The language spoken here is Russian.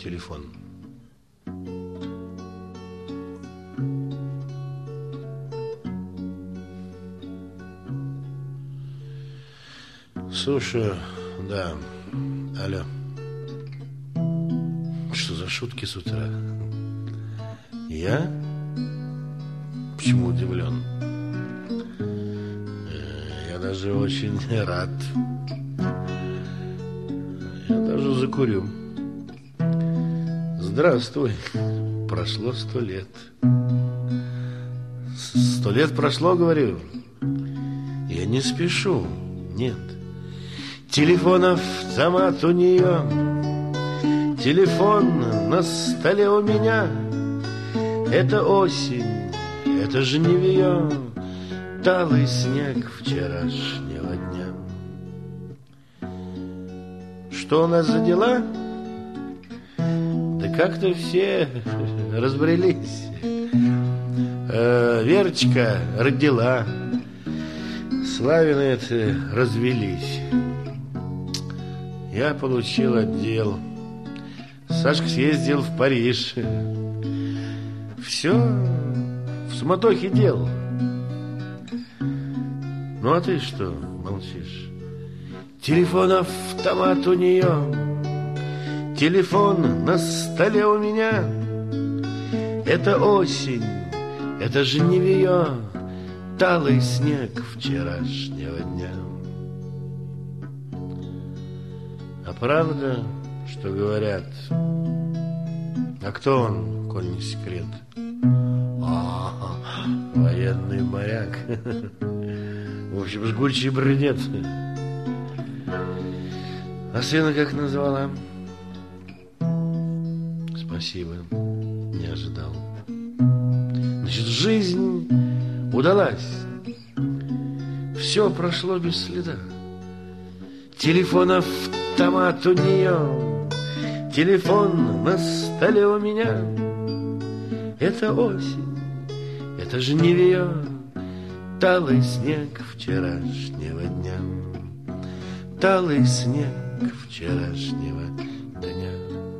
телефон. Слушаю, да. Алло. Что за шутки с утра? Я? Почему удивлен? Я даже очень рад. Я даже закурю. Здравствуй. Прошло 100 лет. 100 лет прошло, говорю. Я не спешу, нет. Телефон-автомат у нее, телефон на столе у меня. Это осень, это жнивье, талый снег вчерашнего дня. Что у нас за дела? Да как-то все разбрелись. Верочка родила, Славины-то развелись. Я получил отдел. Сашка съездил в Париж. Все в суматохе дел. Ну а ты что молчишь? Телефон-автомат у нее, телефон на столе у меня. Это осень, это жнивье, талый снег вчерашнего дня. А правда, что говорят? А кто он, коль не секрет? Военный моряк. В общем, жгучий брюнет. А сына как назвала? Спасибо, не ожидал. Значит, жизнь удалась. Все прошло без следа. Телефон-автомат у нее, телефон на столе у меня. Это осень, это жнивье, талый снег вчерашнего дня. Талый снег вчерашнего дня.